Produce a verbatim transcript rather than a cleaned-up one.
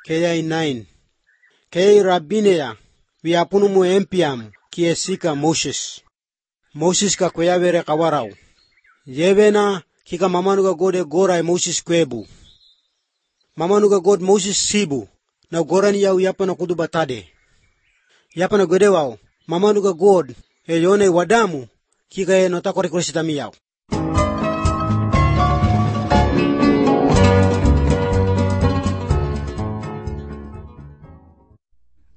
Kaya nine. Kaya Rabbineya viapunu mu empiam kiesika Moses. Moses ka kwea vere kawarau. Yevena kika mamanuga gode gorai Moses kwebu. Mamanuga god Moses sibu. Na gorani yau yapana kudu batade. Yapana gode wao. Mamanuga god e yone wadamu kika e notakore kuresitami yao.